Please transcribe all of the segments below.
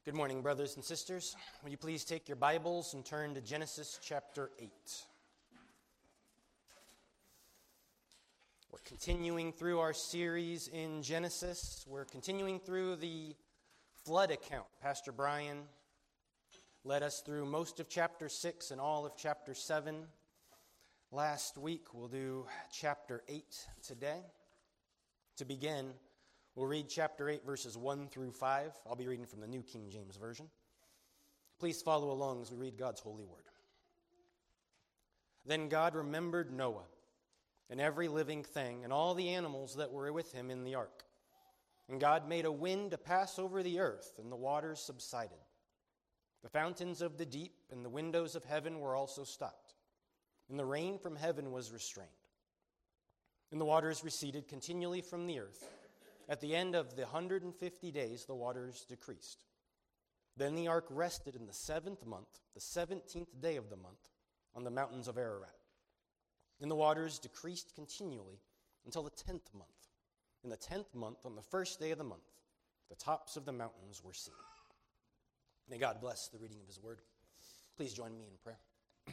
Good morning, brothers and sisters. Will you please take your Bibles and turn to Genesis chapter 8. We're continuing through our series in Genesis. We're continuing through the flood account. Pastor Brian led us through most of chapter 6 and all of chapter 7 last week. We'll do chapter 8 today. To begin, we'll read chapter 8, verses 1 through 5. I'll be reading from the New King James Version. Please follow along as we read God's holy word. Then God remembered Noah and every living thing and all the animals that were with him in the ark. And God made a wind to pass over the earth, and the waters subsided. The fountains of the deep and the windows of heaven were also stopped, and the rain from heaven was restrained. And the waters receded continually from the earth. At the end of the 150 days, the waters decreased. Then the ark rested in the 7th month, the 17th day of the month, on the mountains of Ararat. And the waters decreased continually until the 10th month. In the 10th month, on the first day of the month, the tops of the mountains were seen. May God bless the reading of his word. Please join me in prayer.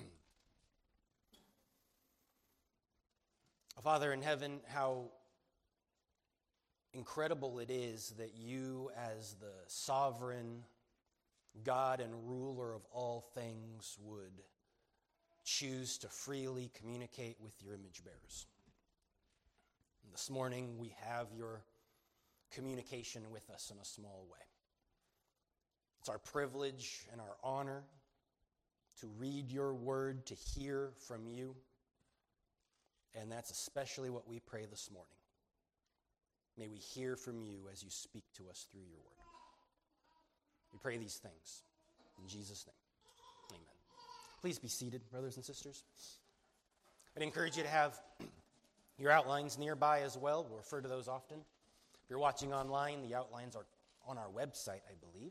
Father in heaven, how incredible it is that you, as the sovereign God and ruler of all things, would choose to freely communicate with your image bearers. And this morning we have your communication with us in a small way. It's our privilege and our honor to read your word, to hear from you. And that's especially what we pray this morning. May we hear from you as you speak to us through your word. We pray these things in Jesus' name. Amen. Please be seated, brothers and sisters. I'd encourage you to have your outlines nearby as well. We'll refer to those often. If you're watching online, the outlines are on our website, I believe.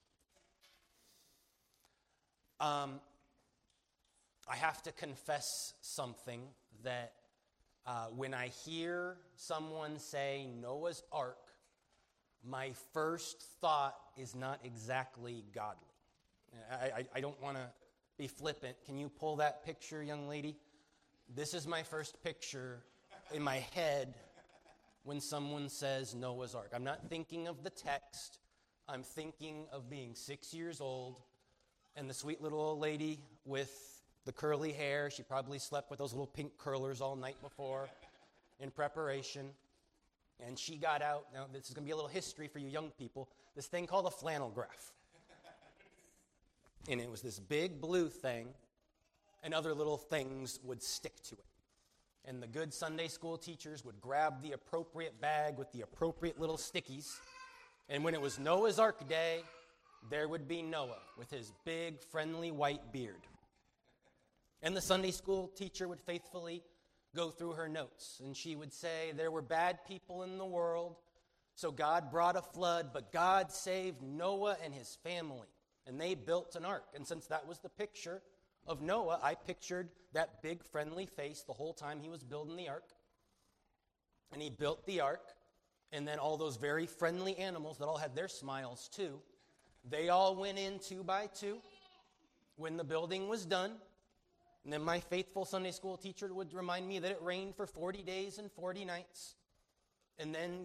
I have to confess something that when I hear someone say Noah's Ark, my first thought is not exactly godly. I don't want to be flippant. Can you pull that picture, young lady? This is my first picture in my head when someone says Noah's Ark. I'm not thinking of the text. I'm thinking of being 6 years old and the sweet little old lady with the curly hair. She probably slept with those little pink curlers all night before in preparation. And she got out, now this is going to be a little history for you young people, this thing called a flannel graph. And it was this big blue thing, and other little things would stick to it. And the good Sunday school teachers would grab the appropriate bag with the appropriate little stickies. And when it was Noah's Ark day, there would be Noah with his big, friendly white beard. And the Sunday school teacher would faithfully go through her notes, and she would say, there were bad people in the world, so God brought a flood, but God saved Noah and his family, and they built an ark. And since that was the picture of Noah, I pictured that big friendly face the whole time he was building the ark. And he built the ark, and then all those very friendly animals that all had their smiles too, they all went in 2 by 2 when the building was done. And then my faithful Sunday school teacher would remind me that it rained for 40 days and 40 nights. And then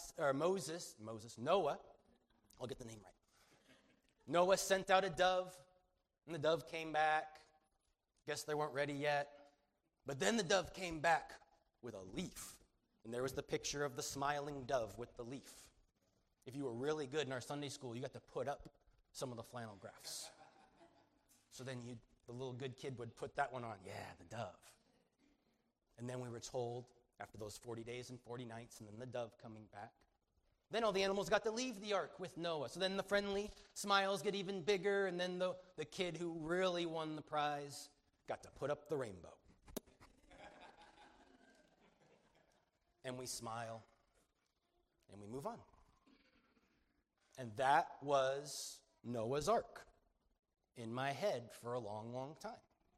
Noah, I'll get the name right. Noah sent out a dove, and the dove came back. Guess they weren't ready yet. But then the dove came back with a leaf. And there was the picture of the smiling dove with the leaf. If you were really good in our Sunday school, you got to put up some of the flannel graphs. So then the little good kid would put that one on. Yeah, the dove. And then we were told, after those 40 days and 40 nights, and then the dove coming back, then all the animals got to leave the ark with Noah. So then the friendly smiles get even bigger, and then the kid who really won the prize got to put up the rainbow. And we smile, and we move on. And that was Noah's Ark in my head for a long, long time.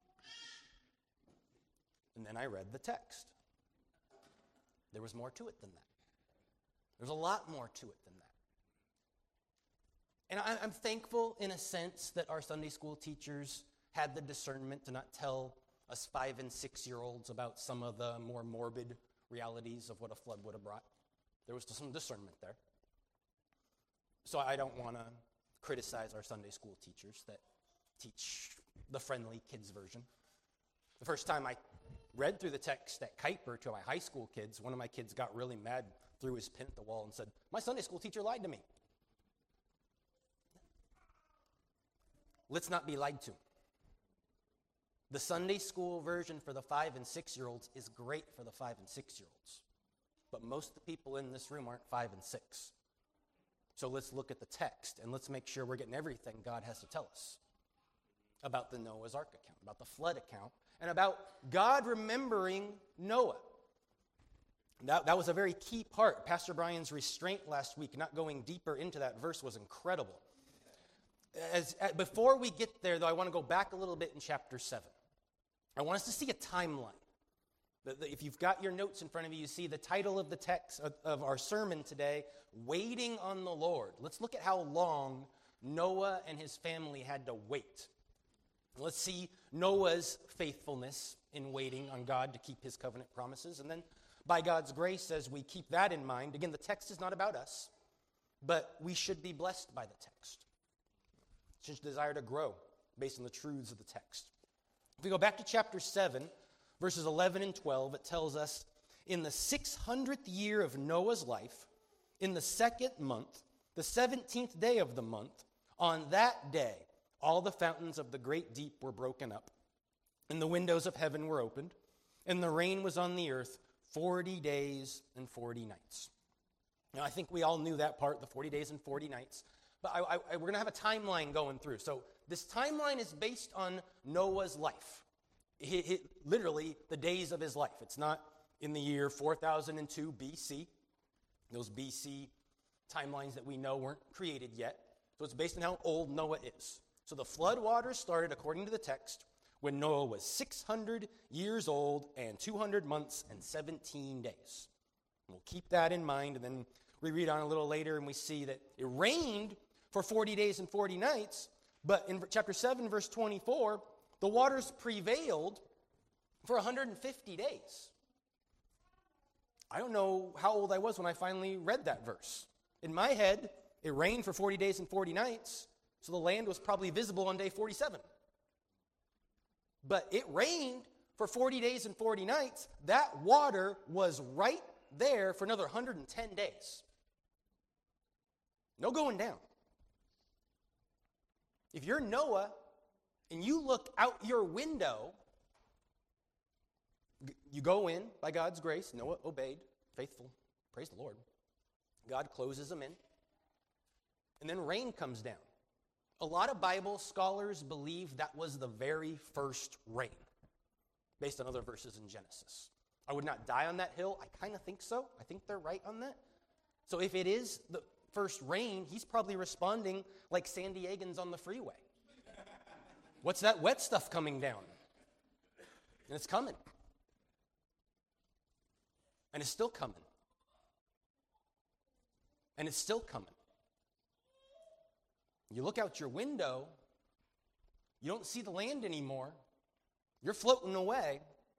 And then I read the text. There was more to it than that. There's a lot more to it than And I'm thankful in a sense that our Sunday school teachers had the discernment to not tell us 5 and 6-year-olds about some of the more morbid realities of what a flood would have brought. There was some discernment there. So I don't want to criticize our Sunday school teachers that teach the friendly kids version. The first time I read through the text at Kuiper to my high school kids, one of my kids got really mad, threw his pen at the wall and said, "My Sunday school teacher lied to me." Let's not be lied to. The Sunday school version for the 5 and 6-year-olds is great for the 5 and 6-year-olds. But most of the people in this room aren't 5 and 6. So let's look at the text and let's make sure we're getting everything God has to tell us about the Noah's Ark account, about the flood account, and about God remembering Noah. That was a very key part. Pastor Brian's restraint last week, not going deeper into that verse, was incredible. Before we get there, though, I want to go back a little bit in chapter 7. I want us to see a timeline. If you've got your notes in front of you, you see the title of the text of our sermon today, Waiting on the Lord. Let's look at how long Noah and his family had to wait. Let's see Noah's faithfulness in waiting on God to keep his covenant promises. And then, by God's grace, as we keep that in mind, again, the text is not about us, but we should be blessed by the text. Should desire to grow based on the truths of the text. If we go back to chapter 7, verses 11 and 12, it tells us, in the 600th year of Noah's life, in the 2nd month, the 17th day of the month, on that day, all the fountains of the great deep were broken up, and the windows of heaven were opened, and the rain was on the earth 40 days and 40 nights. Now, I think we all knew that part, the 40 days and 40 nights, but we're going to have a timeline going through. So this timeline is based on Noah's life. Literally, the days of his life. It's not in the year 4002 BC. Those BC timelines that we know weren't created yet. So it's based on how old Noah is. So the flood waters started, according to the text, when Noah was 600 years old and 200 months and 17 days. And we'll keep that in mind, and then we read on a little later and we see that it rained for 40 days and 40 nights, but in chapter 7, verse 24, the waters prevailed for 150 days. I don't know how old I was when I finally read that verse. In my head, it rained for 40 days and 40 nights, so the land was probably visible on day 47. But it rained for 40 days and 40 nights. That water was right there for another 110 days. No going down. If you're Noah and you look out your window, you go in by God's grace. Noah obeyed, faithful, praise the Lord. God closes them in. And then rain comes down. A lot of Bible scholars believe that was the very first rain, based on other verses in Genesis. I would not die on that hill. I kind of think so. I think they're right on that. So if it is the first rain, he's probably responding like San Diegans on the freeway. What's that wet stuff coming down? And it's coming. And it's still coming. And it's still coming. You look out your window, you don't see the land anymore. You're floating away.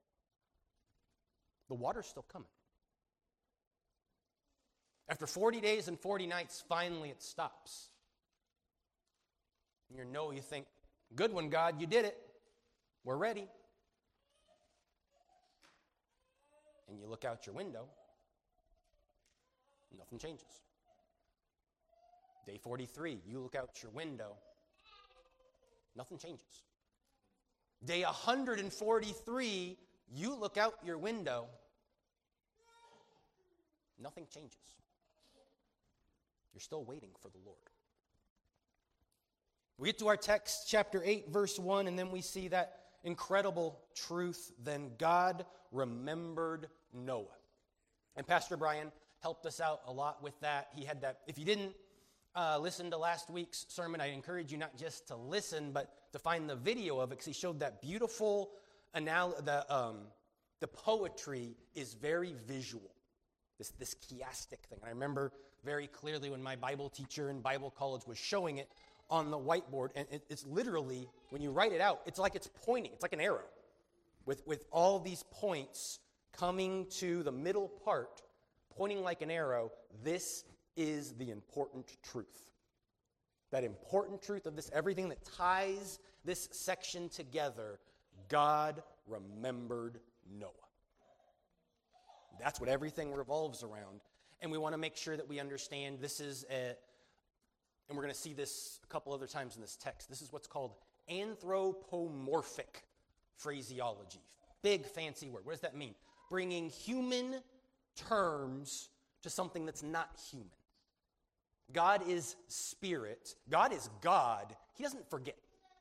The water's still coming. After 40 days and 40 nights, finally it stops. And you think, good one, God, you did it. We're ready. And you look out your window, nothing changes. Day 43, you look out your window, nothing changes. Day 143, you look out your window, nothing changes. You're still waiting for the Lord. We get to our text, chapter 8, verse 1, and then we see that incredible truth. Then God remembered Noah. And Pastor Brian helped us out a lot with that. He had that. If you didn't listen to last week's sermon, I encourage you not just to listen, but to find the video of it, because he showed that beautiful the poetry is very visual. This chiastic thing. And I remember very clearly when my Bible teacher in Bible college was showing it on the whiteboard. And it's literally, when you write it out, it's like it's pointing. It's like an arrow with all these points coming to the middle part, pointing like an arrow. This is the important truth. That important truth of this, everything that ties this section together, God remembered Noah. That's what everything revolves around. And we want to make sure that we understand this is and we're going to see this a couple other times in this text. This is what's called anthropomorphic phraseology. Big fancy word. What does that mean? Bringing human terms to something that's not human. God is spirit. God is God. He doesn't forget.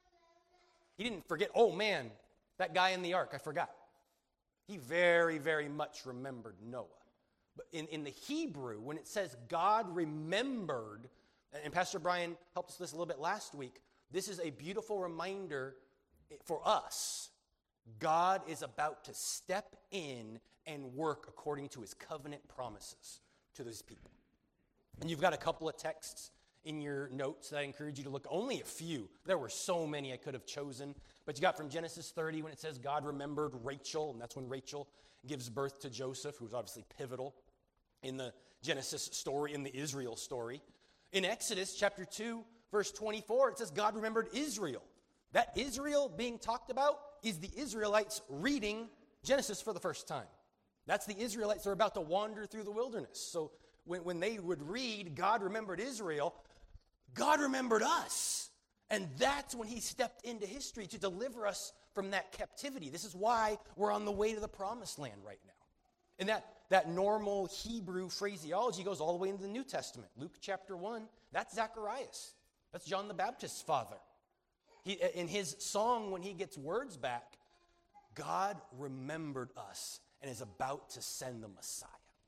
He didn't forget, oh man, that guy in the ark, I forgot. He very, very much remembered Noah. But in the Hebrew, when it says God remembered, and Pastor Brian helped us with this a little bit last week, this is a beautiful reminder for us. God is about to step in and work according to his covenant promises to those people. And you've got a couple of texts in your notes that I encourage you to look. Only a few. There were so many I could have chosen. But you got from Genesis 30 when it says God remembered Rachel, and that's when Rachel gives birth to Joseph, who's obviously pivotal in the Genesis story, in the Israel story. In Exodus chapter 2, verse 24, it says God remembered Israel. That Israel being talked about is the Israelites reading Genesis for the first time. That's the Israelites that are about to wander through the wilderness. So when they would read God remembered Israel, God remembered us. And that's when he stepped into history to deliver us from that captivity. This is why we're on the way to the promised land right now. And that normal Hebrew phraseology goes all the way into the New Testament. Luke chapter 1, that's Zacharias. That's John the Baptist's father. In his song, when he gets words back, God remembered us and is about to send the Messiah.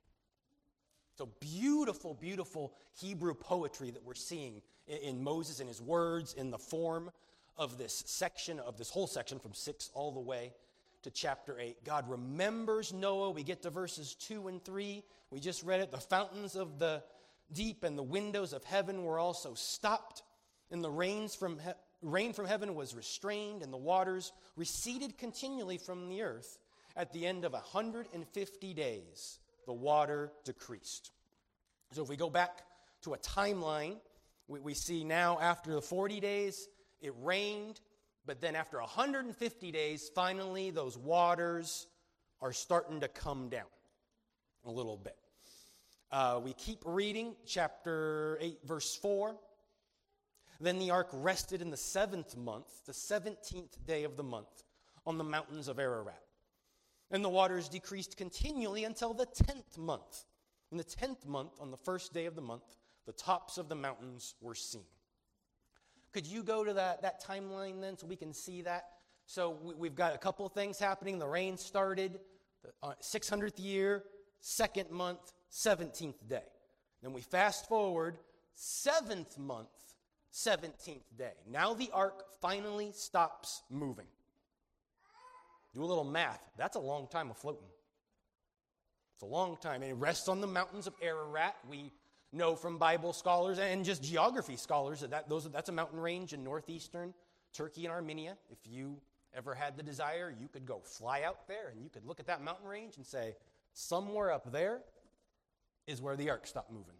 So beautiful, beautiful Hebrew poetry that we're seeing in Moses and his words, in the form of this section, of this whole section from 6 all the way to chapter 8. God remembers Noah. We get to verses 2 and 3. We just read it. The fountains of the deep and the windows of heaven were also stopped, and the rain from heaven was restrained, and the waters receded continually from the earth. At the end of 150 days, the water decreased. So if we go back to a timeline, we see now after the 40 days, it rained, but then after 150 days, finally those waters are starting to come down a little bit. We keep reading, chapter 8, verse 4. Then the ark rested in the 7th month, the 17th day of the month, on the mountains of Ararat. And the waters decreased continually until the 10th month. In the 10th month, on the first day of the month, the tops of the mountains were seen. Could you go to that timeline then so we can see that? So we've got a couple of things happening. The rain started, the 600th year, 2nd month, 17th day. Then we fast forward, 7th month, 17th day. Now the ark finally stops moving. Do a little math. That's a long time of floating. It's a long time. And it rests on the mountains of Ararat. We know from Bible scholars and just geography scholars that's a mountain range in northeastern Turkey and Armenia. If you ever had the desire, you could go fly out there and you could look at that mountain range and say, somewhere up there is where the ark stopped moving.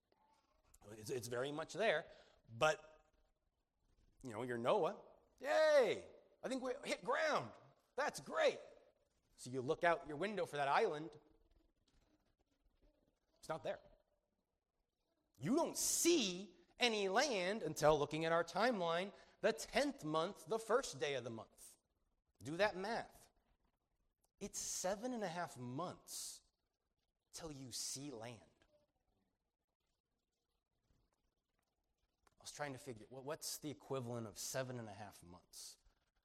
It's very much there. But, you're Noah. Yay! I think we hit ground. That's great. So you look out your window for that island. It's not there. You don't see any land until, looking at our timeline, the 10th month, the first day of the month. Do that math. It's 7.5 months till you see land. I was trying to figure, what's the equivalent of 7.5 months?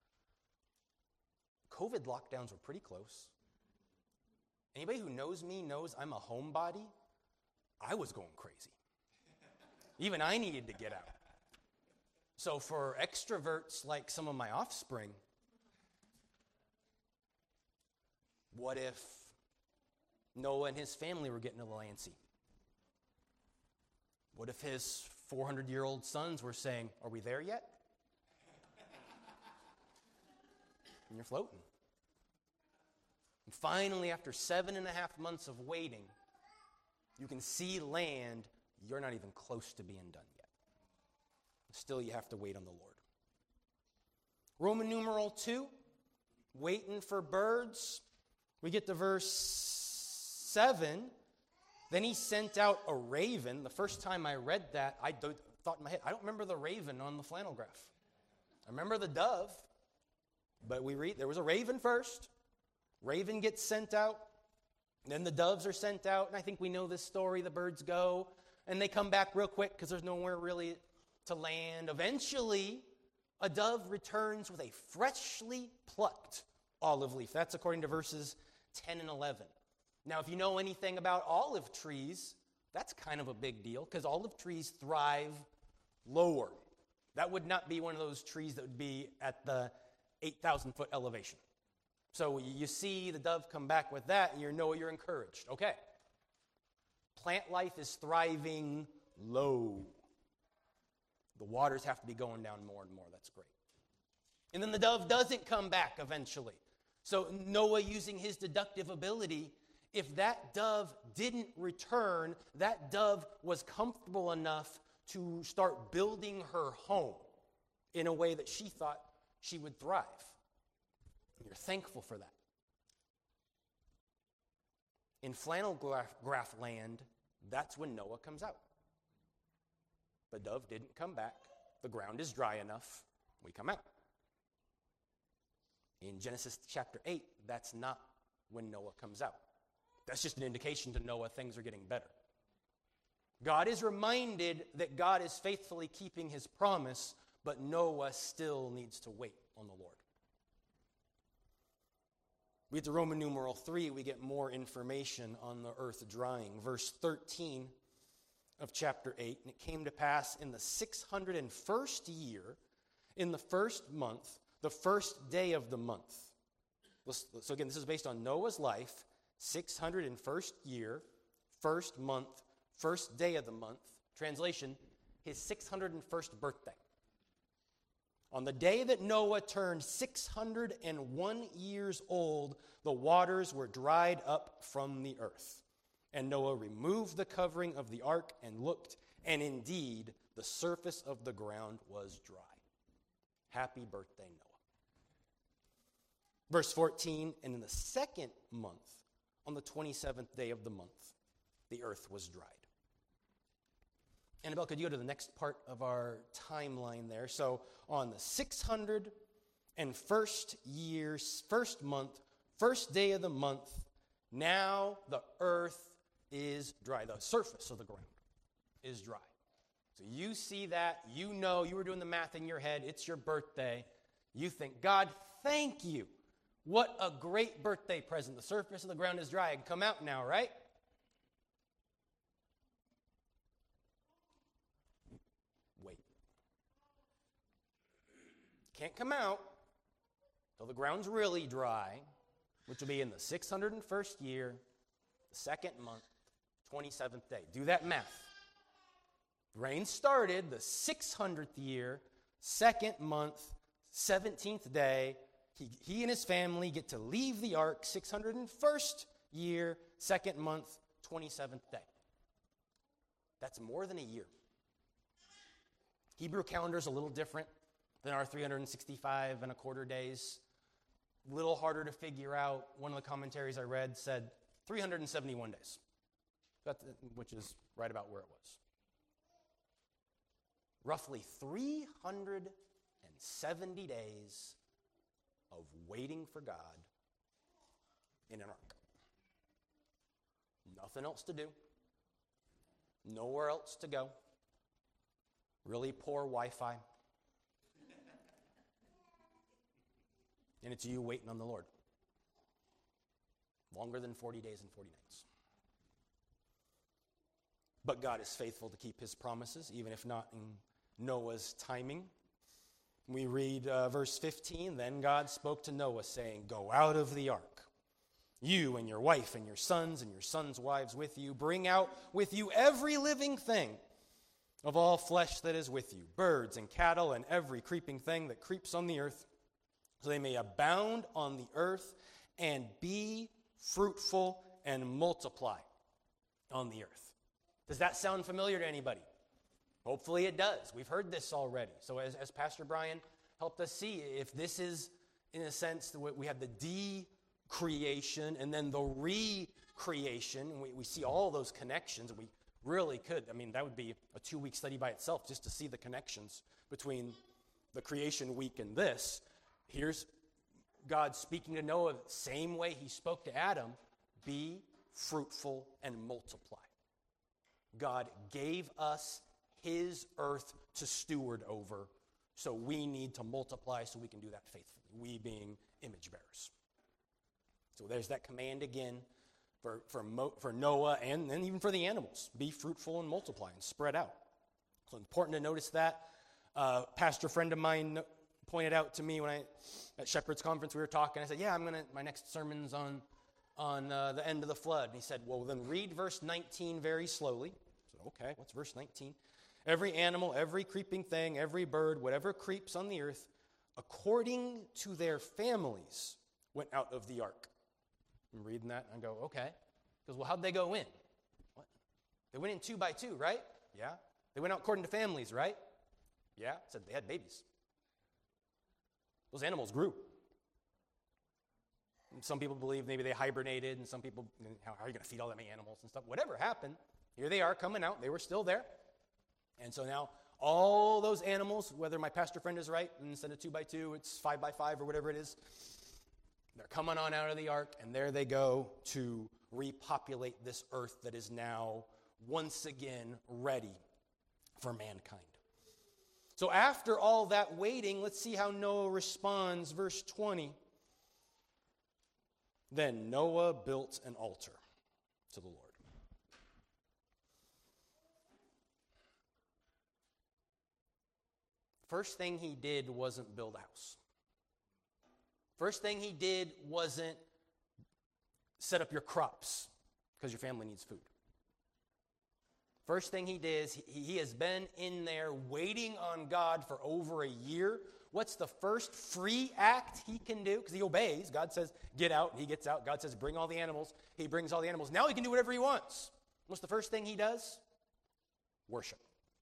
COVID lockdowns were pretty close. Anybody who knows me knows I'm a homebody. I was going crazy. Even I needed to get out. So for extroverts like some of my offspring, what if Noah and his family were getting a little antsy? What if his 400-year-old sons were saying, are we there yet? And you're floating. And finally, after 7.5 months of waiting, you can see land. You're not even close to being done yet. Still, you have to wait on the Lord. Roman numeral 2, waiting for birds. We get to verse 7. Then he sent out a raven. The first time I read that, I thought in my head, I don't remember the raven on the flannel graph. I remember the dove, but we read there was a raven first. Raven gets sent out. Then the doves are sent out, and I think we know this story. The birds go, and they come back real quick because there's nowhere really to land. Eventually, a dove returns with a freshly plucked olive leaf. That's according to verses 10 and 11. Now, if you know anything about olive trees, that's kind of a big deal because olive trees thrive lower. That would not be one of those trees that would be at the 8,000-foot elevation. So you see the dove come back with that, and you know you're encouraged. Okay. Plant life is thriving low. The waters have to be going down more and more. That's great. And then the dove doesn't come back eventually. So Noah, using his deductive ability, if that dove didn't return, that dove was comfortable enough to start building her home in a way that she thought she would thrive. And you're thankful for that. In flannel graph land, that's when Noah comes out. The dove didn't come back. The ground is dry enough. We come out. In Genesis chapter 8, that's not when Noah comes out. That's just an indication to Noah things are getting better. God is reminded that God is faithfully keeping his promise, but Noah still needs to wait on the Lord. We get to Roman numeral 3, we get more information on the earth drying. Verse 13 of chapter 8, and it came to pass in the 601st year, in the first month, the first day of the month. So again, this is based on Noah's life, 601st year, first month, first day of the month. Translation, his 601st birthday. On the day that Noah turned 601 years old, the waters were dried up from the earth. And Noah removed the covering of the ark and looked, and indeed the surface of the ground was dry. Happy birthday, Noah. Verse 14, and in the second month, on the 27th day of the month, the earth was dried. Annabelle, could you go to the next part of our timeline there? So on the 601st year, first month, first day of the month, now the earth is dry. The surface of the ground is dry. So you see that, you know, you were doing the math in your head, it's your birthday. You think, God, thank you. What a great birthday present. The surface of the ground is dry. I can come out now, right? Wait. Can't come out till the ground's really dry, which will be in the 601st year, the second month, 27th day. Do that math. Rain started the 600th year, second month, 17th day. He and his family get to leave the ark 601st year, second month, 27th day. That's more than a year. Hebrew calendar is a little different than our 365 and a quarter days. A little harder to figure out. One of the commentaries I read said 371 days, which is right about where it was. Roughly 370 days of waiting for God in an ark. Nothing else to do. Nowhere else to go. Really poor Wi-Fi. And it's you waiting on the Lord. Longer than 40 days and 40 nights. But God is faithful to keep his promises, even if not in Noah's timing. We read verse 15, then God spoke to Noah, saying, go out of the ark, you and your wife and your sons wives with you. Bring out with you every living thing of all flesh that is with you, birds and cattle and every creeping thing that creeps on the earth, so they may abound on the earth and be fruitful and multiply on the earth. Does that sound familiar to anybody? Hopefully it does. We've heard this already. So as Pastor Brian helped us see, if this is, in a sense, we have the de-creation and then the re-creation, and we see all those connections, and we really could. I mean, that would be a 2-week study by itself just to see the connections between the creation week and this. Here's God speaking to Noah the same way he spoke to Adam: be fruitful and multiply. God gave us his earth to steward over, so we need to multiply so we can do that faithfully, we being image bearers. So there's that command again for Noah and then even for the animals. Be fruitful and multiply and spread out. So important to notice that. Pastor friend of mine pointed out to me at Shepherd's Conference, we were talking. I said, yeah, my next sermon's on the end of the flood. And he said, well, then read verse 19 very slowly. I said, okay, what's verse 19? Every animal, every creeping thing, every bird, whatever creeps on the earth, according to their families, went out of the ark. I'm reading that, and I go, okay. He goes, well, how'd they go in? What? They went in 2 by 2, right? Yeah. They went out according to families, right? Yeah. Said they had babies. Those animals grew. And some people believe maybe they hibernated, and some people, how are you going to feed all that many animals and stuff? Whatever happened, here they are coming out. They were still there. And so now all those animals, whether my pastor friend is right, instead of 2 by 2, it's 5 by 5 or whatever it is, they're coming on out of the ark, and there they go to repopulate this earth that is now once again ready for mankind. So after all that waiting, let's see how Noah responds. Verse 20. Then Noah built an altar to the Lord. First thing he did wasn't build a house. First thing he did wasn't set up your crops because your family needs food. First thing he did is he has been in there waiting on God for over a year. What's the first free act he can do? Because he obeys. God says, get out, and he gets out. God says, bring all the animals. He brings all the animals. Now he can do whatever he wants. What's the first thing he does? Worship.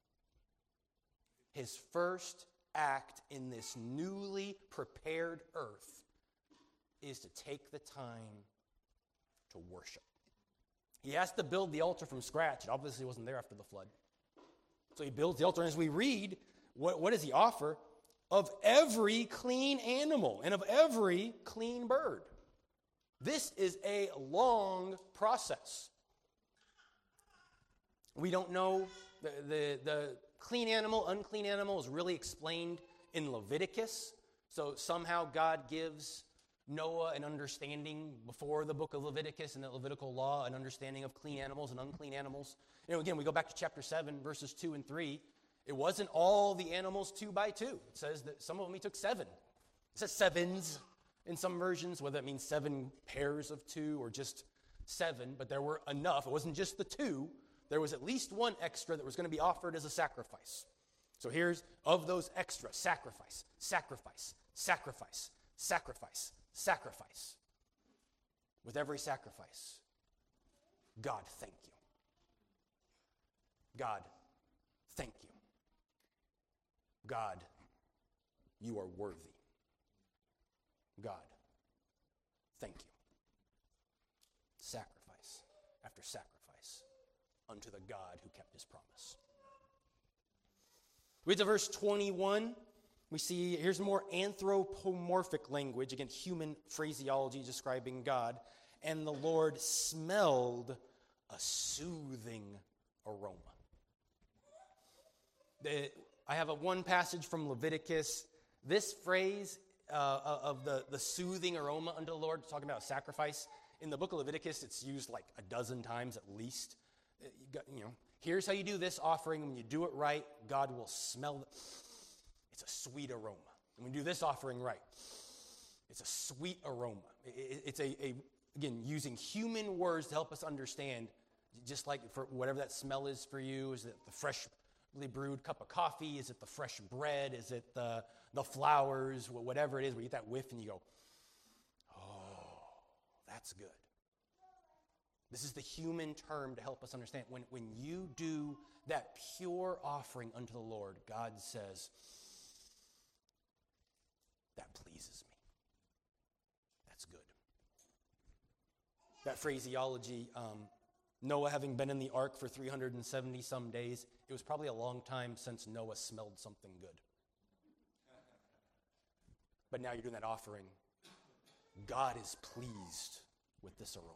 His first act in this newly prepared earth is to take the time to worship. He has to build the altar from scratch. It obviously wasn't there after the flood. So he builds the altar, and as we read, what does he offer? Of every clean animal and of every clean bird. This is a long process. We don't know the clean animal, unclean animal is really explained in Leviticus. So somehow God gives Noah an understanding before the book of Leviticus and the Levitical law, an understanding of clean animals and unclean animals. Again, we go back to chapter 7, verses 2 and 3. It wasn't all the animals 2 by 2. It says that some of them he took 7. It says sevens in some versions, whether it means 7 pairs of 2 or just 7, but there were enough. It wasn't just the 2. There was at least 1 extra that was going to be offered as a sacrifice. So here's, of those extra, sacrifice, sacrifice, sacrifice, sacrifice, sacrifice. With every sacrifice, God, thank you. God, thank you. God, you are worthy. God, thank you. Sacrifice after sacrifice unto the God who kept his promise. We get to verse 21. We see here's more anthropomorphic language, again, human phraseology describing God. And the Lord smelled a soothing aroma. I have one passage from Leviticus. This phrase of the soothing aroma unto the Lord, talking about sacrifice, in the book of Leviticus, it's used like a dozen times at least. Here's how you do this offering. When you do it right, God will smell it. It's a sweet aroma. And when you do this offering right, it's a sweet aroma. It's again, using human words to help us understand, just like for whatever that smell is for you, is that the fresh brewed cup of coffee? Is it the fresh bread? Is it the flowers? Whatever it is, where you get that whiff and you go, oh, that's good. This is the human term to help us understand. When you do that pure offering unto the Lord, God says, that pleases me. That's good. That phraseology, Noah having been in the ark for 370 some days, it was probably a long time since Noah smelled something good. But now you're doing that offering. God is pleased with this aroma.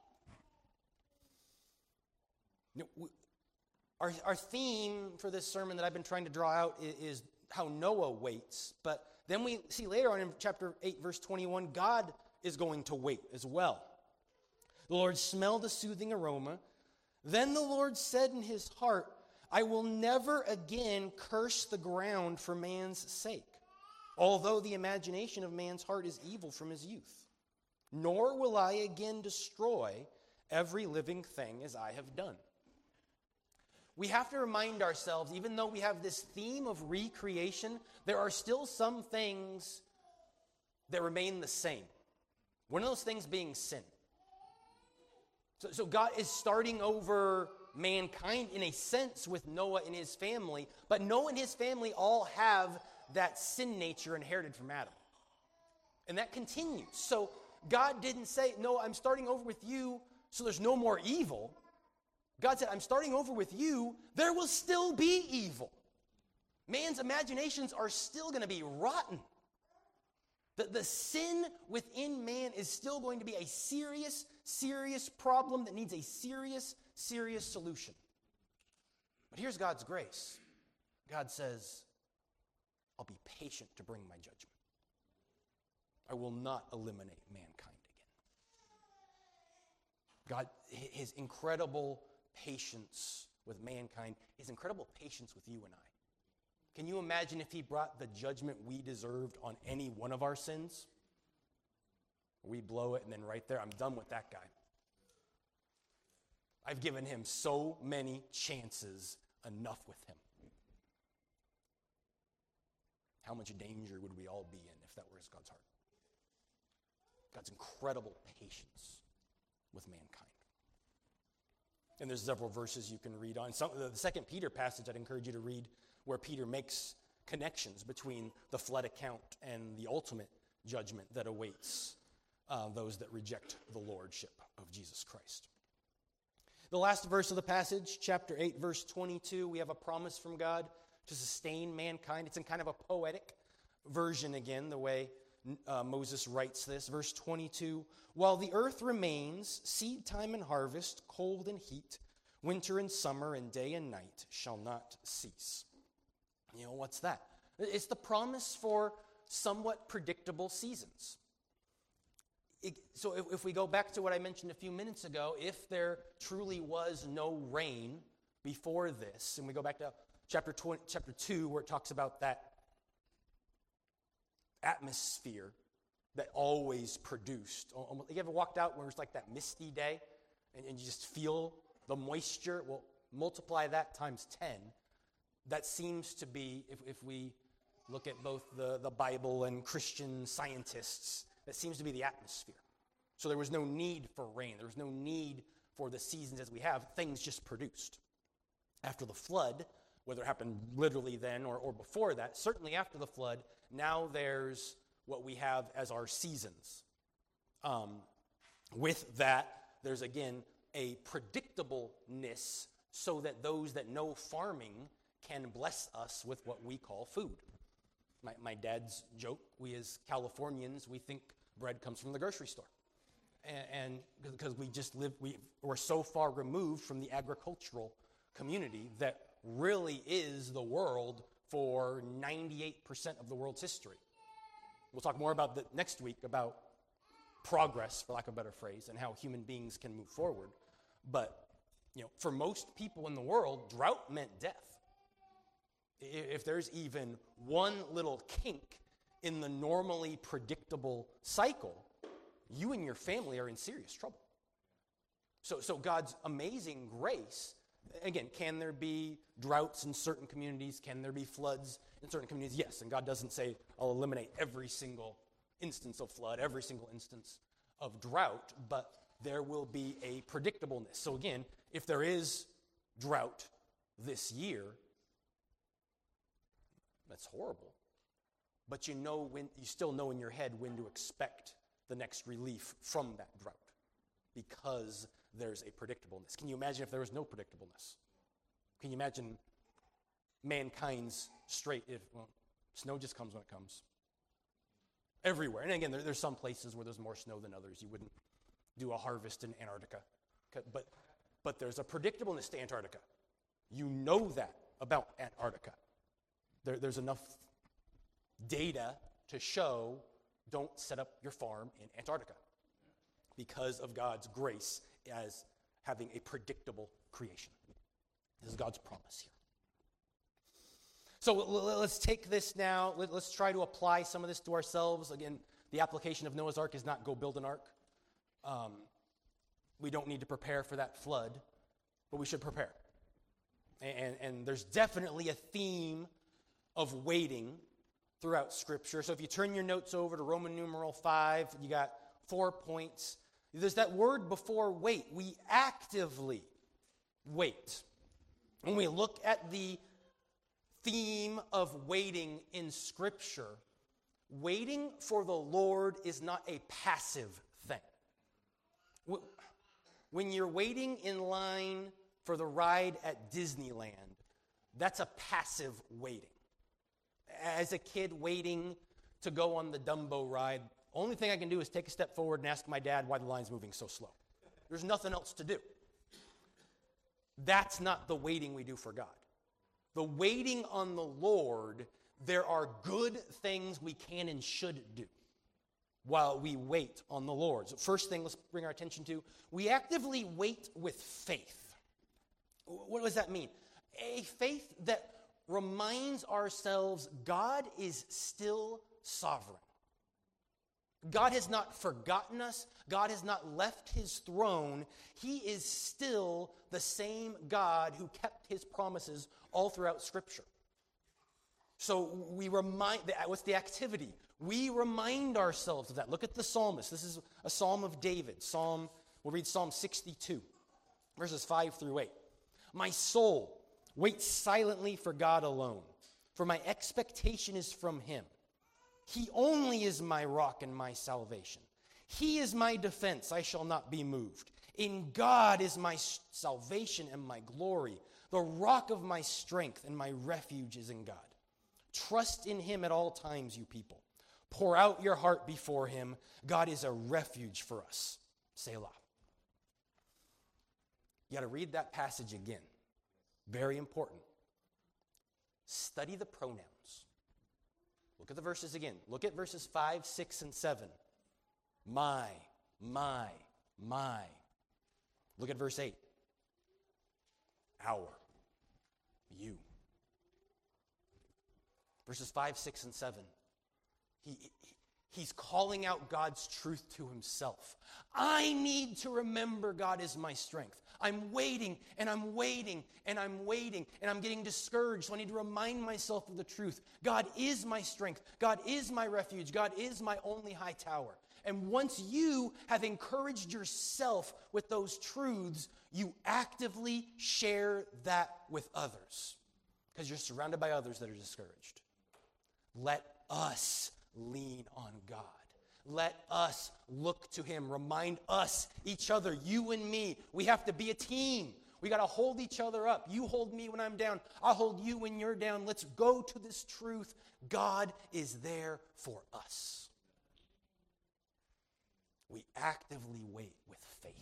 You know, our theme for this sermon that I've been trying to draw out is how Noah waits. But then we see later on in chapter 8, verse 21, God is going to wait as well. The Lord smelled a soothing aroma. Then the Lord said in his heart, I will never again curse the ground for man's sake, although the imagination of man's heart is evil from his youth. Nor will I again destroy every living thing as I have done. We have to remind ourselves, even though we have this theme of recreation, there are still some things that remain the same. One of those things being sin. So God is starting over mankind in a sense with Noah and his family, but Noah and his family all have that sin nature inherited from Adam. And that continues. So God didn't say, no, I'm starting over with you so there's no more evil. God said, I'm starting over with you. There will still be evil. Man's imaginations are still going to be rotten. The sin within man is still going to be a serious, serious problem that needs a serious, serious solution. But here's God's grace. God says, I'll be patient to bring my judgment. I will not eliminate mankind again. God, his incredible patience with mankind, his incredible patience with you and I. Can you imagine if he brought the judgment we deserved on any one of our sins? We blow it and then right there, I'm done with that guy. I've given him so many chances, enough with him. How much danger would we all be in if that were God's heart? God's incredible patience with mankind. And there's several verses you can read on. The 2 Peter passage I'd encourage you to read, where Peter makes connections between the flood account and the ultimate judgment that awaits those that reject the lordship of Jesus Christ. The last verse of the passage, chapter 8, verse 22, we have a promise from God to sustain mankind. It's in kind of a poetic version again, the way Moses writes this. Verse 22, while the earth remains, seed time and harvest, cold and heat, winter and summer, and day and night shall not cease. You know, what's that? It's the promise for somewhat predictable seasons. So if we go back to what I mentioned a few minutes ago, if there truly was no rain before this, and we go back to chapter 2, where it talks about that atmosphere that always produced. You ever walked out where it's like that misty day, and you just feel the moisture? Well, multiply that times 10. That seems to be, if we look at both the Bible and Christian scientists, that seems to be the atmosphere. So there was no need for rain. There was no need for the seasons as we have. Things just produced. After the flood, whether it happened literally then or before that, certainly after the flood, now there's what we have as our seasons. With that, there's again a predictableness so that those that know farming can bless us with what we call food. My dad's joke, we as Californians, we think bread comes from the grocery store. And because we just we're so far removed from the agricultural community that really is the world for 98% of the world's history. We'll talk more about that next week, about progress, for lack of a better phrase, and how human beings can move forward. But, for most people in the world, drought meant death. If there's even one little kink in the normally predictable cycle, you and your family are in serious trouble. So God's amazing grace Again, can there be droughts in certain communities? Can there be floods in certain communities? Yes, and God doesn't say, I'll eliminate every single instance of flood, every single instance of drought, but there will be a predictableness. So again, if there is drought this year, that's horrible. But you still know in your head when to expect the next relief from that drought, because there's a predictableness. Can you imagine if there was no predictableness? Can you imagine mankind's snow just comes when it comes? Everywhere. And again, there's some places where there's more snow than others. You wouldn't do a harvest in Antarctica. But there's a predictableness to Antarctica. You know that about Antarctica. There's enough data to show don't set up your farm in Antarctica because of God's grace as having a predictable creation. This is God's promise here. So let's take this now. Let's try to apply some of this to ourselves. Again, the application of Noah's Ark is not go build an ark. We don't need to prepare for that flood, but we should prepare. And there's definitely a theme of waiting throughout Scripture. So if you turn your notes over to Roman numeral 5, you got 4 points. There's that word before wait. We actively wait. When we look at the theme of waiting in Scripture, waiting for the Lord is not a passive thing. When you're waiting in line for the ride at Disneyland, that's a passive waiting. As a kid waiting to go on the Dumbo ride, only thing I can do is take a step forward and ask my dad why the line's moving so slow. There's nothing else to do. That's not the waiting we do for God. The waiting on the Lord, there are good things we can and should do while we wait on the Lord. So first thing let's bring our attention to, we actively wait with faith. What does that mean? A faith that reminds ourselves God is still sovereign. God has not forgotten us. God has not left his throne. He is still the same God who kept his promises all throughout Scripture. So what's the activity? We remind ourselves of that. Look at the psalmist. This is a psalm of David. We'll read Psalm 62, verses 5 through 8. My soul, wait silently for God alone, for my expectation is from him. He only is my rock and my salvation. He is my defense, I shall not be moved. In God is my salvation and my glory. The rock of my strength and my refuge is in God. Trust in him at all times, you people. Pour out your heart before him. God is a refuge for us. Selah. You got to read that passage again. Very important. Study the pronouns. Look at the verses again. Look at verses 5, 6, and 7. My. Look at verse 8. Our. You. Verses 5, 6, and 7. He's calling out God's truth to himself. I need to remember God is my strength. I'm waiting, and I'm waiting, and I'm waiting, and I'm getting discouraged, so I need to remind myself of the truth. God is my strength. God is my refuge. God is my only high tower. And once you have encouraged yourself with those truths, you actively share that with others because you're surrounded by others that are discouraged. Let us lean on God. Let us look to him. Remind us, each other, you and me. We have to be a team. We got to hold each other up. You hold me when I'm down. I'll hold you when you're down. Let's go to this truth. God is there for us. We actively wait with faith.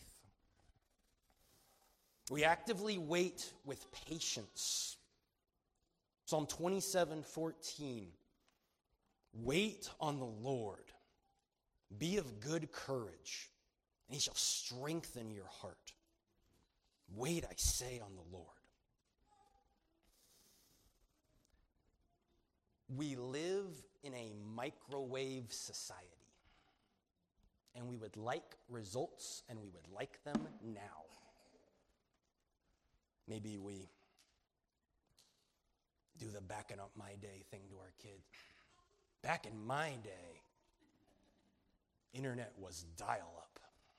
We actively wait with patience. Psalm 27:14. Wait on the Lord. Be of good courage, and he shall strengthen your heart. Wait, I say, on the Lord. We live in a microwave society, and we would like results, and we would like them now. Maybe we do the backing up my day thing to our kids. Back in my day, internet was dial-up.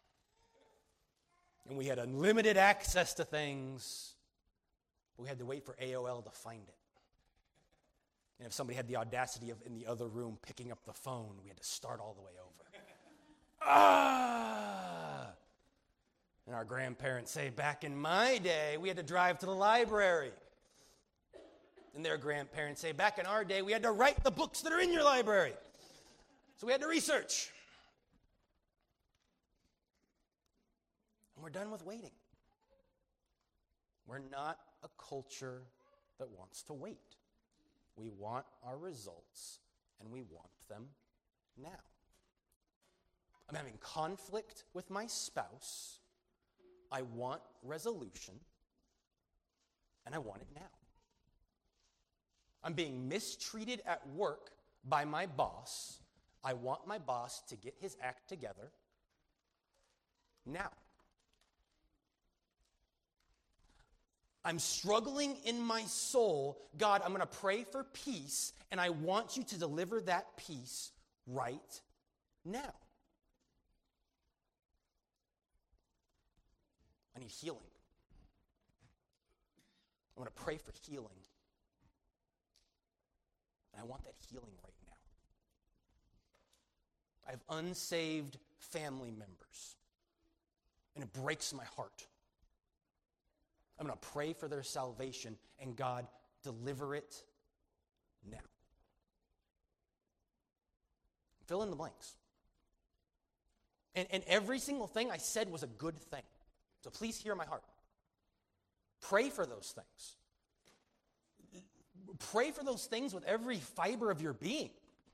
And we had unlimited access to things, but we had to wait for AOL to find it. And if somebody had the audacity of in the other room picking up the phone, we had to start all the way over. And our grandparents say, back in my day, we had to drive to the library. And their grandparents say, back in our day, we had to write the books that are in your library. So we had to research. And we're done with waiting. We're not a culture that wants to wait. We want our results, and we want them now. I'm having conflict with my spouse. I want resolution, and I want it now. I'm being mistreated at work by my boss. I want my boss to get his act together now. I'm struggling in my soul. God, I'm going to pray for peace, and I want you to deliver that peace right now. I need healing. I'm going to pray for healing. And I want that healing right now. I have unsaved family members, and it breaks my heart. I'm going to pray for their salvation, and God, deliver it now. Fill in the blanks. And every single thing I said was a good thing. So please hear my heart. Pray for those things. Pray for those things with every fiber of your being.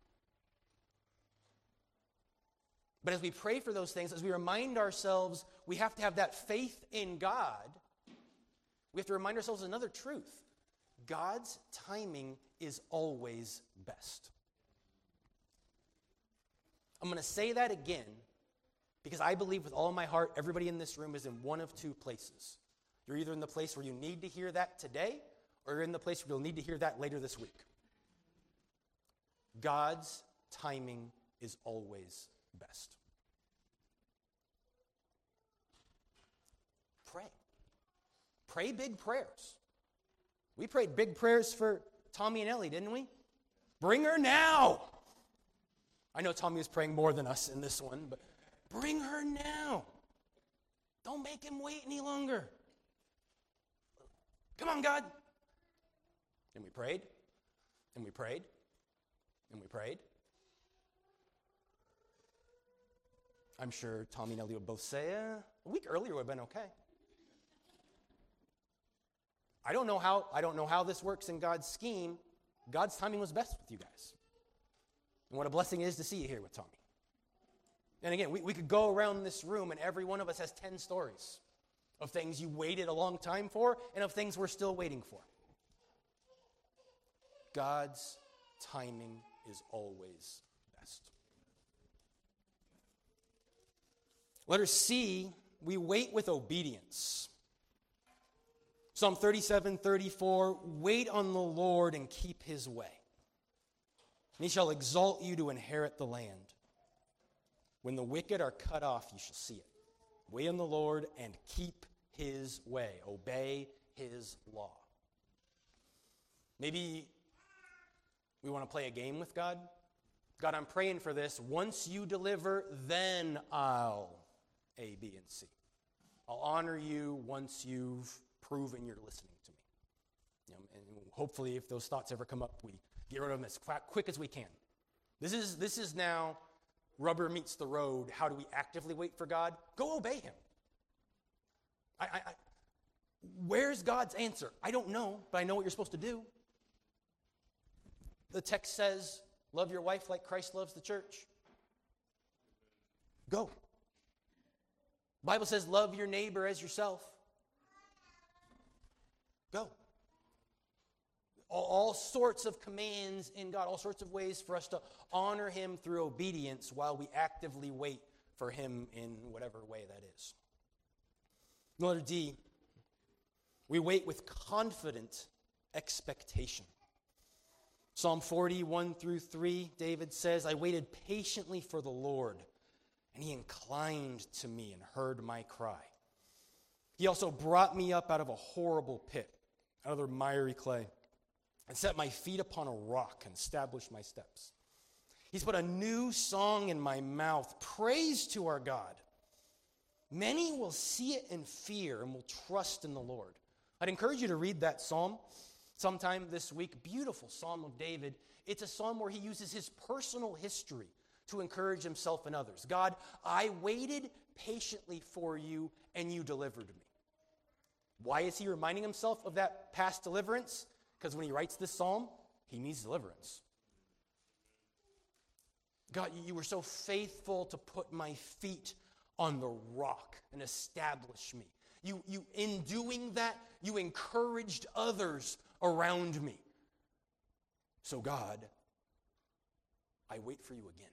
But as we pray for those things, as we remind ourselves we have to have that faith in God, we have to remind ourselves another truth. God's timing is always best. I'm going to say that again because I believe with all my heart everybody in this room is in one of two places. You're either in the place where you need to hear that today, or you're in the place where you'll need to hear that later this week. God's timing is always best. Pray. Pray big prayers. We prayed big prayers for Tommy and Ellie, didn't we? Bring her now. I know Tommy is praying more than us in this one, but bring her now. Don't make him wait any longer. Come on, God. And we prayed, and we prayed, and we prayed. I'm sure Tommy and Ellie would both say, a week earlier would have been okay. I don't know how this works in God's scheme. God's timing was best with you guys. And what a blessing it is to see you here with Tommy. And again, we could go around this room and every one of us has 10 stories of things you waited a long time for and of things we're still waiting for. God's timing is always best. Letter C, we wait with obedience. Psalm 37:34, wait on the Lord and keep his way. And he shall exalt you to inherit the land. When the wicked are cut off, you shall see it. Wait on the Lord and keep his way. Obey his law. Maybe we want to play a game with God. God, I'm praying for this. Once you deliver, then I'll A, B, and C. I'll honor you once you've proven you're listening to me. And hopefully, if those thoughts ever come up, we get rid of them as quick as we can. This is now rubber meets the road. How do we actively wait for God? Go obey him. Where's God's answer? I don't know, but I know what you're supposed to do. The text says, love your wife like Christ loves the church. Go. The Bible says, love your neighbor as yourself. Go. All sorts of commands in God, all sorts of ways for us to honor him through obedience while we actively wait for him in whatever way that is. Letter D, We wait with confident expectation. Psalm 41 through 3, David says, I waited patiently for the Lord, and he inclined to me and heard my cry. He also brought me up out of a horrible pit, out of the miry clay, and set my feet upon a rock and established my steps. He's put a new song in my mouth, praise to our God. Many will see it and fear and will trust in the Lord. I'd encourage you to read that psalm sometime this week. Beautiful Psalm of David. It's a psalm where he uses his personal history to encourage himself and others. God, I waited patiently for you and you delivered me. Why is he reminding himself of that past deliverance? Because when he writes this psalm, he needs deliverance. God, you were so faithful to put my feet on the rock and establish me. You in doing that, you encouraged others around me. So God, I wait for you again.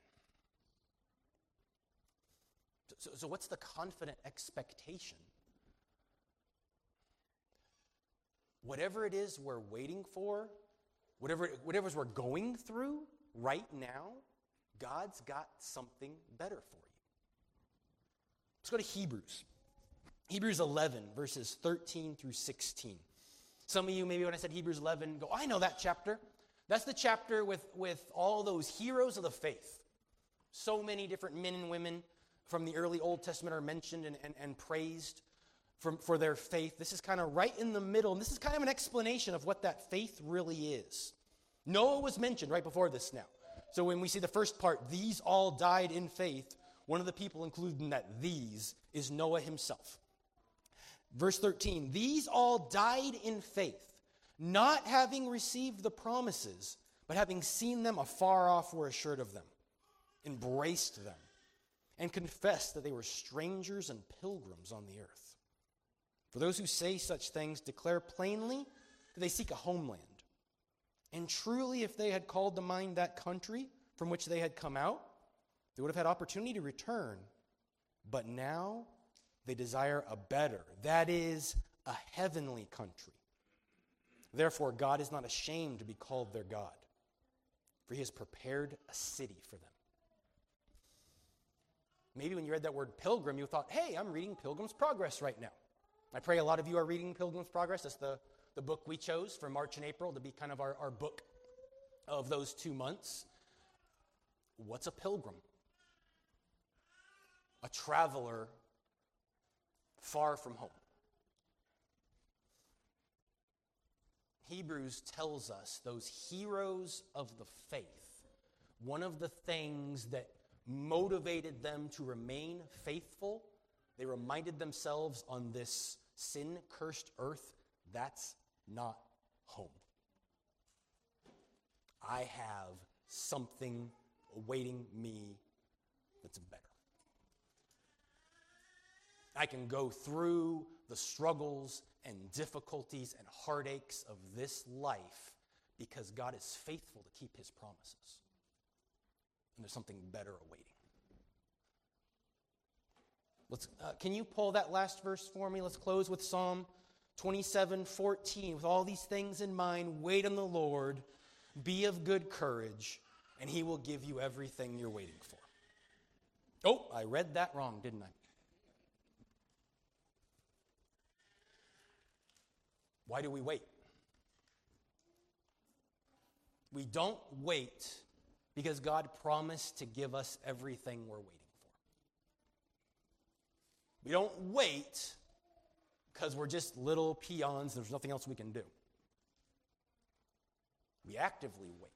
So what's the confident expectation? Whatever it is we're waiting for, whatever we're going through right now, God's got something better for you. Let's go to Hebrews. Hebrews 11, verses 13 through 16. Some of you, maybe when I said Hebrews 11, go, I know that chapter. That's the chapter with all those heroes of the faith. So many different men and women from the early Old Testament are mentioned and praised for their faith. This is kind of right in the middle, and this is kind of an explanation of what that faith really is. Noah was mentioned right before this now. So when we see the first part, these all died in faith, one of the people included in that these is Noah himself. Verse 13, these all died in faith, not having received the promises, but having seen them afar off were assured of them, embraced them, and confessed that they were strangers and pilgrims on the earth. For those who say such things declare plainly that they seek a homeland. And truly, if they had called to mind that country from which they had come out, they would have had opportunity to return. But now they desire a better, that is, a heavenly country. Therefore, God is not ashamed to be called their God, for he has prepared a city for them. Maybe when you read that word pilgrim, you thought, hey, I'm reading Pilgrim's Progress right now. I pray a lot of you are reading Pilgrim's Progress. That's the book we chose for March and April to be kind of our book of those 2 months. What's a pilgrim? A traveler far from home. Hebrews tells us those heroes of the faith, one of the things that motivated them to remain faithful, they reminded themselves on this sin-cursed earth, that's not home. I have something awaiting me that's better. I can go through the struggles and difficulties and heartaches of this life because God is faithful to keep his promises. And there's something better awaiting. Can you pull that last verse for me? Let's close with Psalm 27:14. With all these things in mind, wait on the Lord, be of good courage, and he will give you everything you're waiting for. Oh, I read that wrong, didn't I? Why do we wait? We don't wait because God promised to give us everything we're waiting for. We don't wait because we're just little peons, there's nothing else we can do. We actively wait.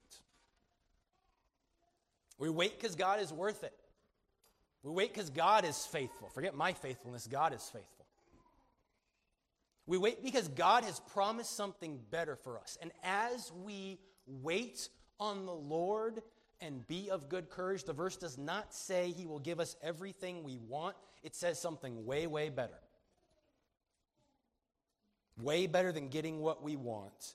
We wait because God is worth it. We wait because God is faithful. Forget my faithfulness, God is faithful. We wait because God has promised something better for us. And as we wait on the Lord and be of good courage, the verse does not say he will give us everything we want. It says something way, way better. Way better than getting what we want.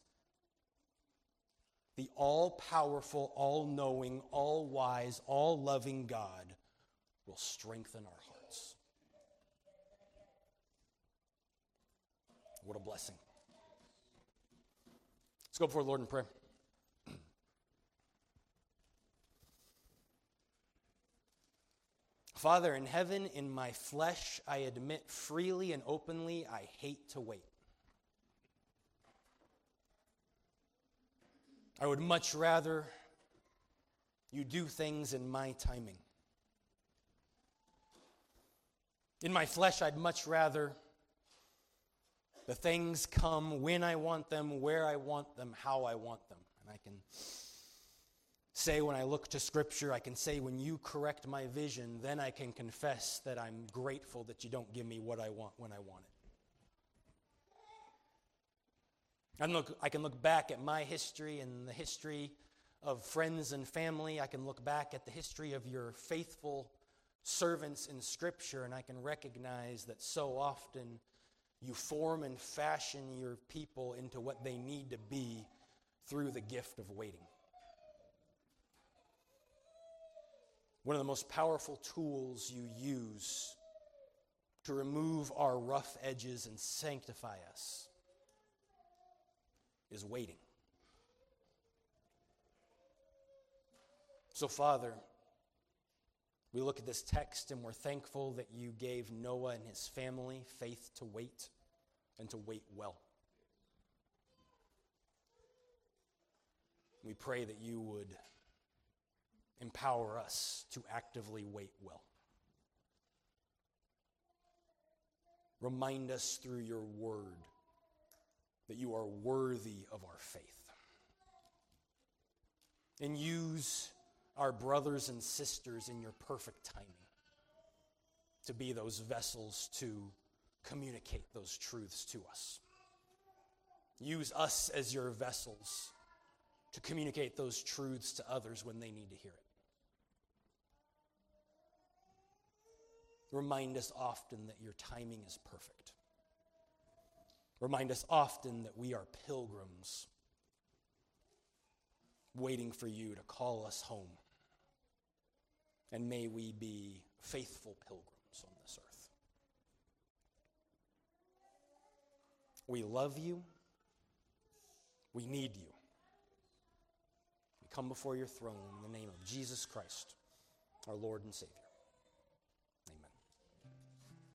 The all-powerful, all-knowing, all-wise, all-loving God will strengthen our hearts. What a blessing. Let's go before the Lord in prayer. Father in heaven, in my flesh, I admit freely and openly, I hate to wait. I would much rather you do things in my timing. In my flesh, I'd much rather the things come when I want them, where I want them, how I want them. And I can say when I look to Scripture, I can say when you correct my vision, then I can confess that I'm grateful that you don't give me what I want when I want it. I can look back at my history and the history of friends and family. I can look back at the history of your faithful servants in Scripture, and I can recognize that so often you form and fashion your people into what they need to be through the gift of waiting. One of the most powerful tools you use to remove our rough edges and sanctify us is waiting. So, Father, we look at this text and we're thankful that you gave Noah and his family faith to wait and to wait well. We pray that you would empower us to actively wait well. Remind us through your word that you are worthy of our faith. And use our brothers and sisters in your perfect timing to be those vessels to communicate those truths to us. Use us as your vessels to communicate those truths to others when they need to hear it. Remind us often that your timing is perfect. Remind us often that we are pilgrims waiting for you to call us home. And may we be faithful pilgrims on this earth. We love you. We need you. We come before your throne in the name of Jesus Christ, our Lord and Savior.